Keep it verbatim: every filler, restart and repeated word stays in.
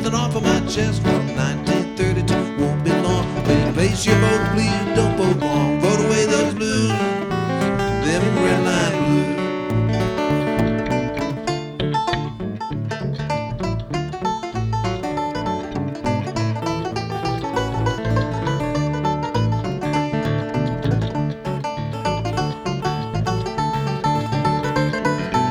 something off of my chest from nineteen thirty-two. Won't be long. Please place your boat, please.